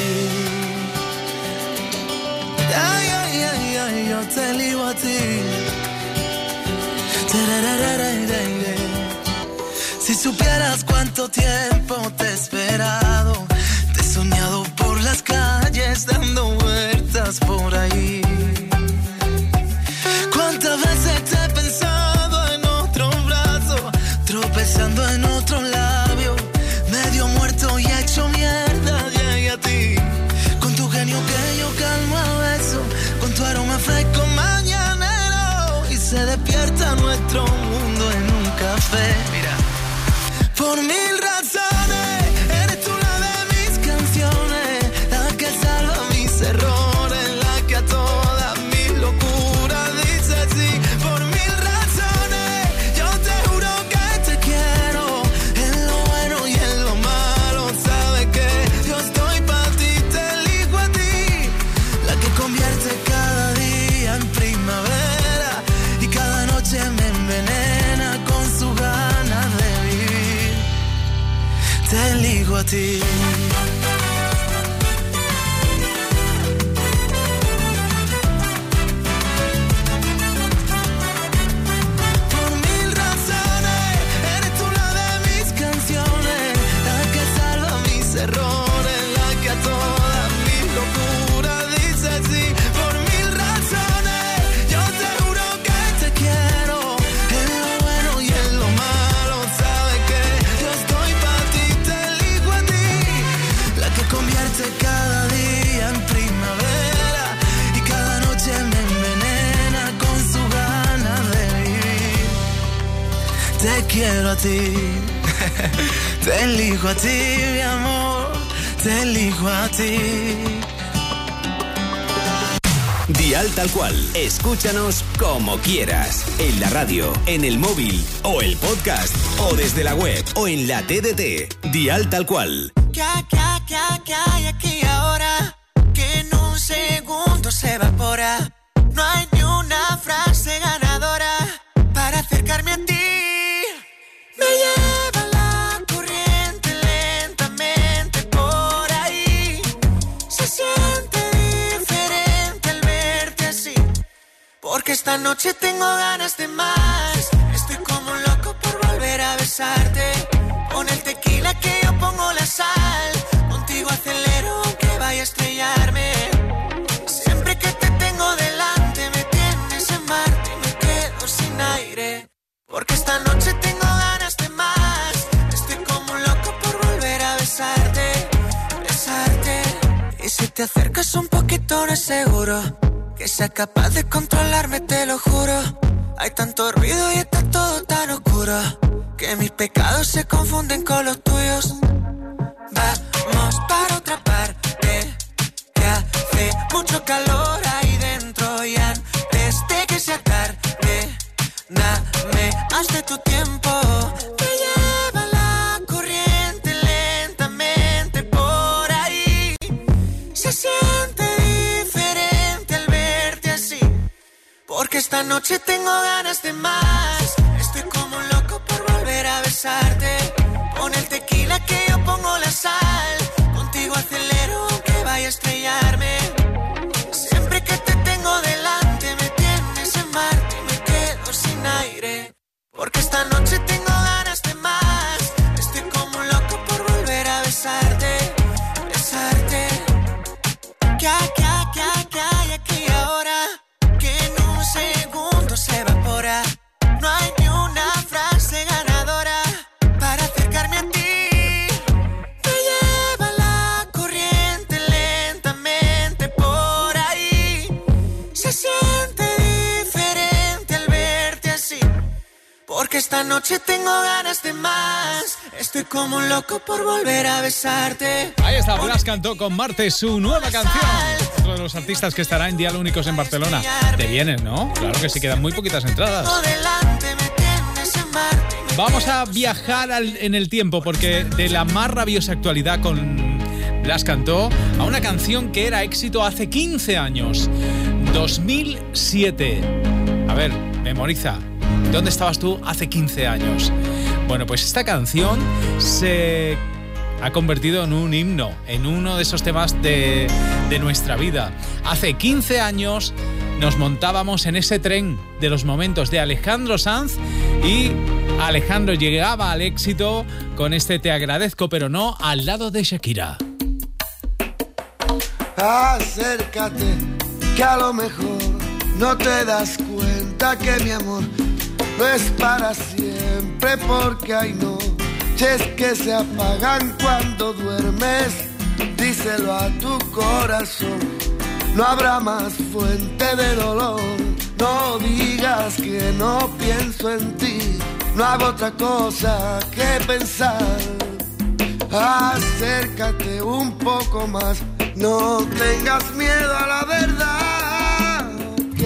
Ay, ay, ay, ay, yo te elijo a ti. Si supieras cuánto tiempo te he esperado, te he soñado por las calles dando vueltas por ahí. Cuántas veces te he pensado en otro brazo, tropezando en otro labio, medio muerto y hecho mierda, llegué a ti. Con tu genio que yo calmo a beso, con tu aroma fresco mañanero, y se despierta nuestro mundo en un café. Mira. Por mil razones, eres tú una de mis canciones, la que salva mis errores, la que a todas mis locuras dice sí. Por mil razones, yo te juro que te quiero, en lo bueno y en lo malo, sabes que yo estoy para ti, te elijo a ti, la que convierte cada día en primavera y cada noche me envenena con su ganas de vivir. Te elijo a ti. Por mil razones, eres tú una de mis canciones, la que salva mis errores, la que a todas mis locuras dice sí. Por mil razones, yo te juro que te quiero, en lo bueno y en lo malo, sabes que yo estoy para ti, te elijo a ti, la que convierte cada día en primavera y cada noche me envenena con su ganas de vivir. Te quiero a ti, te elijo a ti, mi amor, te elijo a ti. Dial Tal Cual. Escúchanos como quieras. En la radio, en el móvil o el podcast o desde la web o en la TDT. Dial Tal Cual. ¿Qué hay aquí ahora? Que en un segundo se evapora. No hay ni una frase ganadora para acercarme a ti. Me lleva la corriente lentamente por ahí. Se siente diferente al verte así, porque esta noche tengo ganas de más. Estoy como un loco por volver a besarte. Con el tequila que yo pongo la sal, contigo acelero aunque vaya a estrellarme. Siempre que te tengo delante me tienes en Marte y me quedo sin aire, porque esta noche si te acercas un poquito no es seguro que sea capaz de controlarme, te lo juro. Hay tanto ruido y está todo tan oscuro que mis pecados se confunden con los tuyos. Vamos para otra parte, que hace mucho calor ahí dentro. Y antes de que sea tarde, dame más de tu tiempo. Me lleva la corriente lentamente por ahí. Se siente diferente al verte así, porque esta noche tengo ganas de más. Estoy como un loco por volver a besarte. Pon el tequila que yo pongo la sal. Contigo acelero aunque vaya a estrellarme. Siempre que te tengo delante me tienes en Marte y me quedo sin aire, porque esta noche tengo ganas de más. Estoy como un loco por volver a besarte, besarte. Que hay aquí ahora, que en un segundo se evapora. No hay ni una frase ganadora para acercarme a ti. Me lleva la corriente lentamente por ahí. Se siente diferente al verte así, porque esta noche tengo ganas de más. Estoy como un loco por volver a besarte. Ahí está, Blas cantó con Marte su nueva canción. Otro de los artistas que estará en Dial Únicos en Barcelona. Te vienes, ¿no? Claro que sí, quedan muy poquitas entradas. Vamos a viajar en el tiempo, porque de la más rabiosa actualidad con Blas cantó a una canción que era éxito hace 15 años. 2007. A ver, memoriza. ¿Dónde estabas tú hace 15 años? Bueno, pues esta canción se ha convertido en un himno, en uno de esos temas de nuestra vida. Hace 15 años nos montábamos en ese tren de los momentos de Alejandro Sanz y Alejandro llegaba al éxito con este Te agradezco pero no al lado de Shakira. Acércate, que a lo mejor no te das cuenta que mi amor no es para siempre, porque hay noches que se apagan cuando duermes. Díselo a tu corazón, no habrá más fuente de dolor. No digas que no pienso en ti, no hago otra cosa que pensar. Acércate un poco más, no tengas miedo a la verdad. Que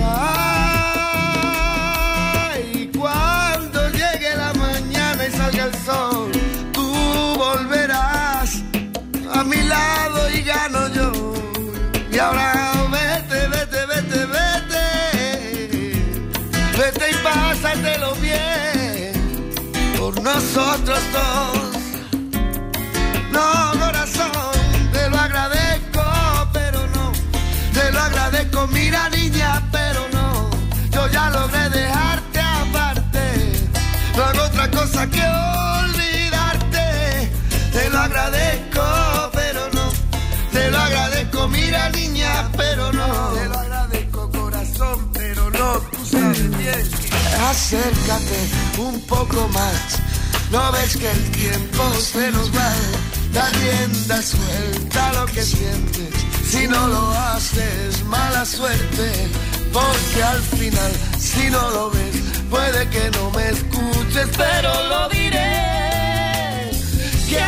hay cuando llegue la mañana y salga el sol, tú volverás a mi lado y gano yo. Y ahora vete, vete, vete, vete, vete y pásatelo bien por nosotros dos. No, corazón, te lo agradezco, pero no. Te lo agradezco, mira niña, pero no. Yo ya logré dejarte aparte. No hago otra cosa que olvidarte. Te lo agradezco, pero no. Te lo agradezco, mira niña, pero no. Te lo agradezco, corazón, pero no. Tú sabes bien. Acércate un poco más. No ves que el tiempo se nos va. Da rienda suelta a lo que sientes. Si no lo haces, mala suerte. Porque al final, si no lo ves, puede que no me escuches, pero lo diré. Que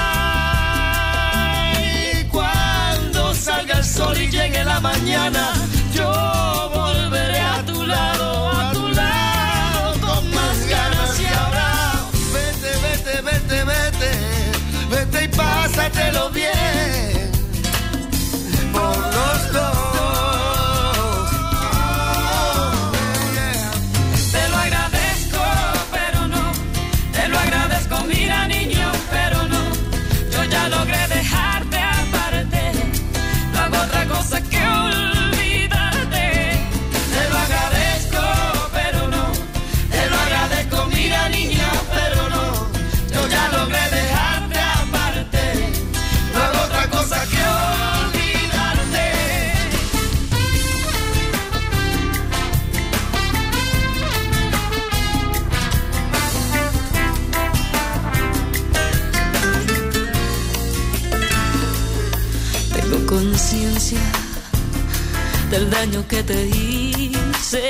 hay cuando salga el sol y llegue la mañana, yo volveré a tu lado con más ganas. Y ahora vete, vete, vete, vete, vete y pásatelo bien por los dos. Te lo agradezco, pero no. Te lo agradezco, mira niño, pero no. Yo ya logré dejarte aparte. No hago otra cosa que olvidarte. Te lo agradezco, pero no. Te lo agradezco, mira niña, pero no. Yo ya logré dejarte aparte. No hago otra cosa conciencia del daño que te hice,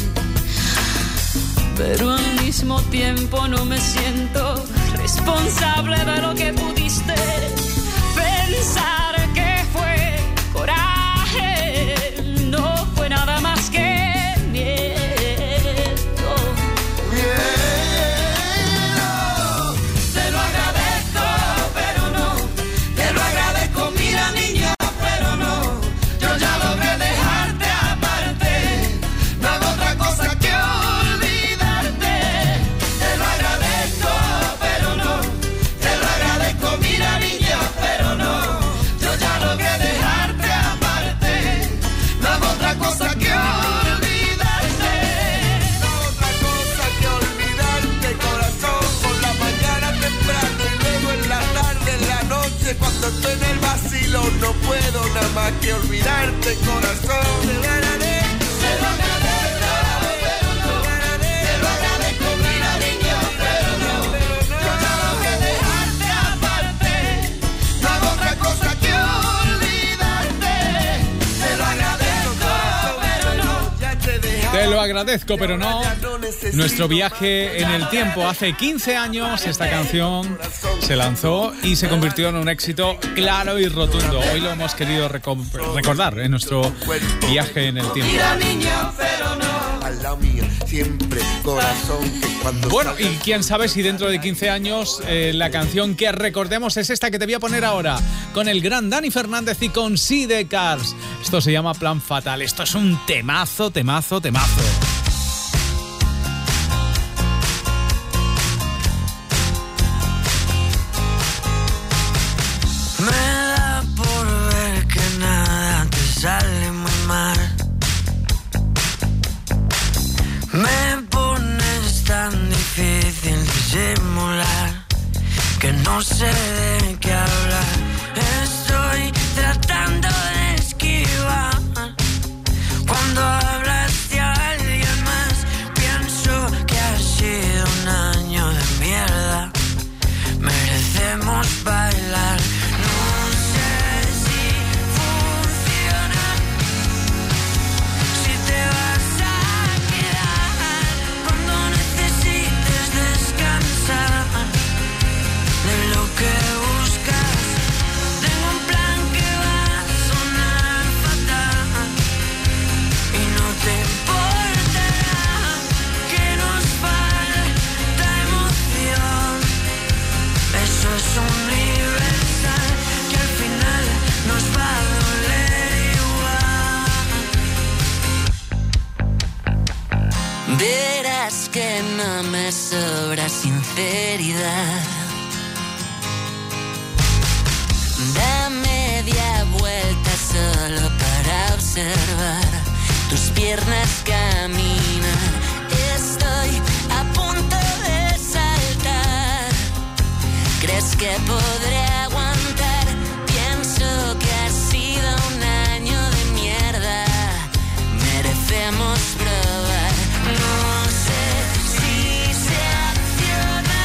pero al mismo tiempo no me siento responsable de lo que pudiste pensar que fue coraje, no fue nada más que cuando estoy en el vacilo no puedo nada más que olvidarte, corazón. Te lo agradezco, pero no. Te lo agradezco, mira niño, pero no. Yo tengo que dejarte aparte, no hago otra cosa que olvidarte. Te lo agradezco, pero no. Te lo agradezco, pero no. Nuestro viaje en el tiempo. Hace 15 años esta canción se lanzó y se convirtió en un éxito claro y rotundo. Hoy lo hemos querido recordar en nuestro viaje en el tiempo. Bueno, y quién sabe si dentro de 15 años la canción que recordemos es esta que te voy a poner ahora, con el gran Dani Fernández y con Sidecars. Esto se llama Plan Fatal. Esto es un temazo, temazo, temazo. Sale muy mal. Me pones tan difícil disimular que no sé de qué hablar. Estoy tratando de esquivar. Cuando hablas de alguien más, pienso que ha sido un año de mierda. Merecemos bailar. Verás que no me sobra sinceridad. Da media vuelta solo para observar tus piernas caminar. Estoy a punto de saltar. ¿Crees que podré aguantar? Pienso que ha sido un año de mierda. Merecemos probar. No sé si se acciona,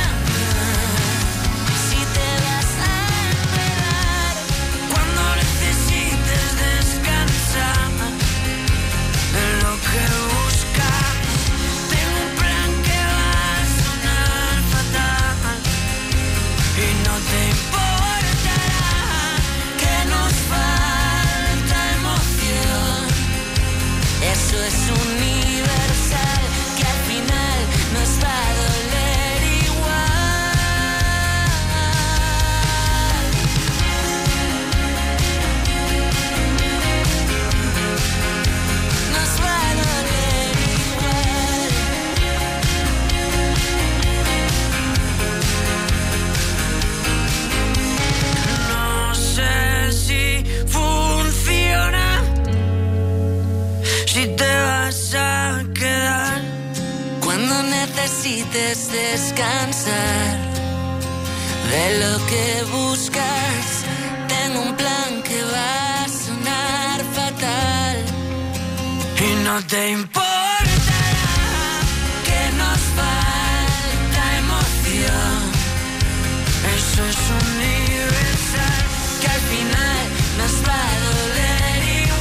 si te vas a enredar cuando necesites descansar de lo que buscas. Tengo un plan que va a sonar fatal y no te importará que nos falta emoción. Eso es universal, que al final nos va a doler igual. Nos va a doler igual. No sé si funciona, si te vas a quedar cuando necesites descansar de lo que buscas. Tengo un plan que va a sonar fatal y no te importará que nos falta emoción. Eso es universal, que al final nos va a doler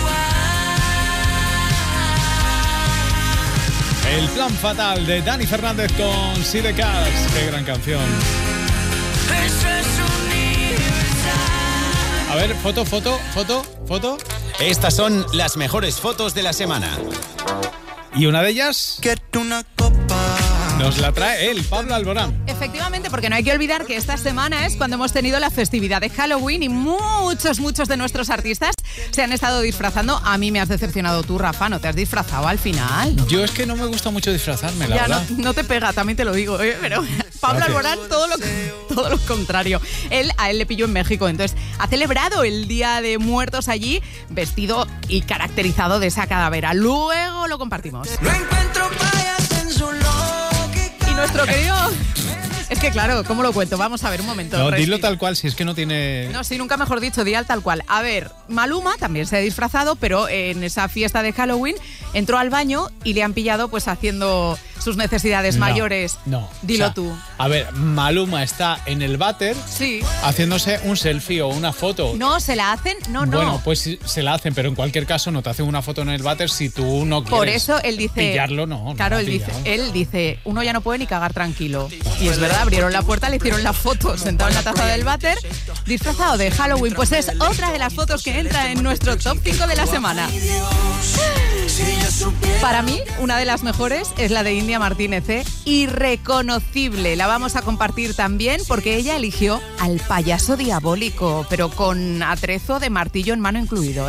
igual. El plan fatal de Dani Fernández con See the Cars. Qué gran canción. Eso es universal. A ver, foto. Estas son las mejores fotos de la semana. Y una de ellas nos la trae él, Pablo Alborán. Efectivamente, porque no hay que olvidar que esta semana es cuando hemos tenido la festividad de Halloween y muchos de nuestros artistas se han estado disfrazando. A mí me has decepcionado tú, Rafa, ¿no te has disfrazado al final? Yo es que no me gusta mucho disfrazarme, la verdad. No te pega, también te lo digo, pero Pablo Alborán todo lo contrario. A él le pilló en México, entonces ha celebrado el Día de Muertos allí, vestido y caracterizado de esa calavera. Luego lo compartimos. No encuentro fallas en su lógica. Y nuestro querido... Es que claro, ¿cómo lo cuento? Vamos a ver, un momento. No, dilo tal cual, si es que no tiene... No, sí, nunca mejor dicho, di al tal cual. A ver, Maluma también se ha disfrazado, pero en esa fiesta de Halloween entró al baño y le han pillado pues haciendo sus necesidades mayores. No. Dilo, o sea, tú. A ver, Maluma está en el váter haciéndose un selfie o una foto. No, ¿se la hacen? No. Bueno, pues sí, se la hacen, pero en cualquier caso no te hacen una foto en el váter si tú no quieres. Por eso él dice... Pillarlo, no. Claro, no él dice, uno ya no puede ni cagar tranquilo. Y es verdad, abrieron la puerta, le hicieron la foto sentado en la taza del váter, disfrazado de Halloween. Pues es otra de las fotos que entra en nuestro top 5 de la semana. Para mí, una de las mejores es la de India Martínez, irreconocible. La vamos a compartir también porque ella eligió al payaso diabólico, pero con atrezo de martillo en mano incluido,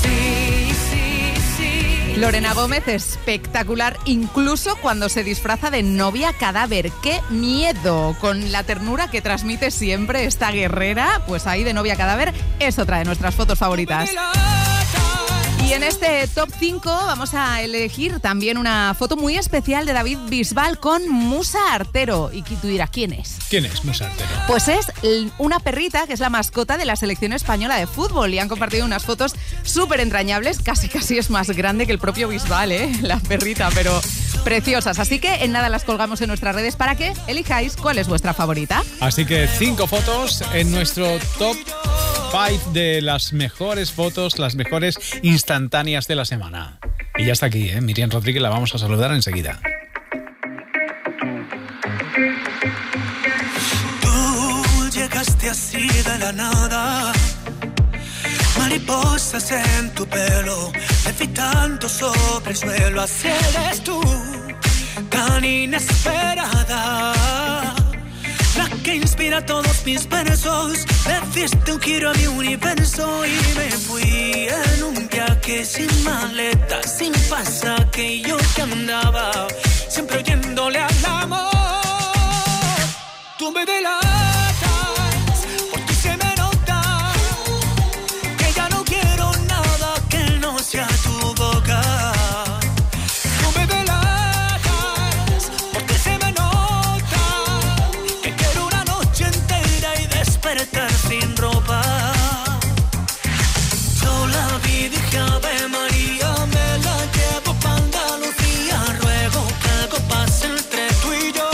Lorena Gómez, espectacular, incluso cuando se disfraza de novia cadáver. ¡Qué miedo! Con la ternura que transmite siempre esta guerrera, pues ahí de novia cadáver es otra de nuestras fotos favoritas. Y en este top 5 vamos a elegir también una foto muy especial de David Bisbal con Musa Artero. Y tú dirás, ¿quién es? ¿Quién es Musa Artero? Pues es una perrita que es la mascota de la selección española de fútbol y han compartido unas fotos súper entrañables, casi es más grande que el propio Bisbal, la perrita, pero preciosas. Así que en nada las colgamos en nuestras redes para que elijáis cuál es vuestra favorita. Así que 5 fotos en nuestro top 5 de las mejores fotos, las mejores instantáneas de la semana. Y ya está aquí, Miriam Rodríguez, la vamos a saludar enseguida. Tú llegaste así de la nada, mariposas en tu pelo, levitando sobre el suelo. Así eres tú, tan inesperada, la que inspira todos mis versos. Le diste un giro a mi universo y me fui en un viaje sin maleta, sin pasaje. Yo que andaba siempre oyéndole al amor. Tú me delatas, por ti se me nota que ya no quiero nada que no sea tu boca. Tú me delatas, porque se me nota que quiero una noche entera y despertar sin ropa. Yo la vi y dije, Ave María, me la llevo pa' Andalucía. Ruego que algo pase entre tú y yo.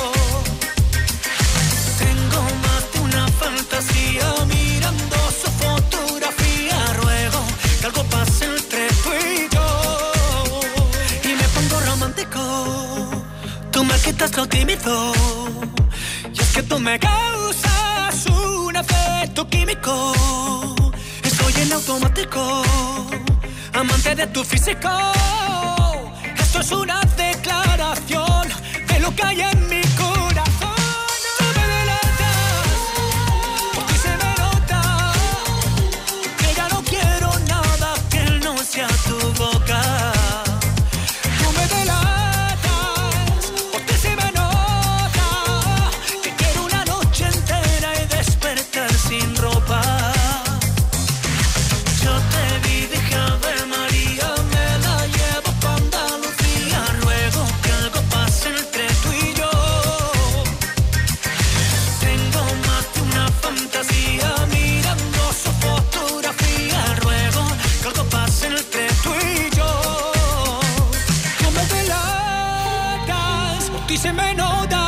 Tengo más de una fantasía mirando su fotografía. Ruego que algo pase entre tú y yo. Y me pongo romántico, tú me quitas lo tímido. Y es que tú me causas un efecto químico. Estoy en automático, amante de tu físico. Esto es una declaración de lo que hay en mi corazón. Tú me delatas, por ti se me nota que ya no quiero nada que no sea tu boca. Tú me delatas, por ti se me nota que quiero una noche entera y despertar sin ropa. Yo te vi, dije, Ave María, me la llevo pa' Andalucía. Ruego que algo pase entre tú y yo. Tengo más de una fantasía mirando su fotografía. Ruego que algo pase entre tú y yo. Tú me delatas, por ti se me nota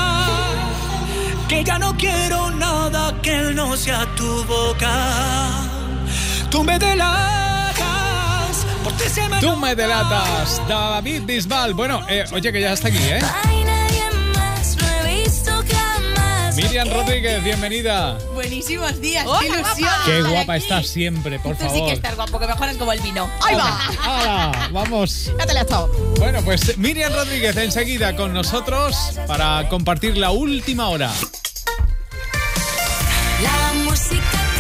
que ya no quiero nada que no sea tu boca. Tú me delatas, por ti se me Tú me delatas, David Bisbal. Bueno, oye, que ya está aquí, ¿eh? Ay, nadie más lo he visto jamás. Miriam Rodríguez, bienvenida. Buenísimos días, Hola, qué ilusión. Qué estar guapa aquí. estás siempre, por Tú favor. sí que estás guapo, que mejoran como el vino. ¡Ahí va! ¡Hala! Vamos. Ya te la he echado. Bueno, pues Miriam Rodríguez enseguida con nosotros para compartir la última hora. La música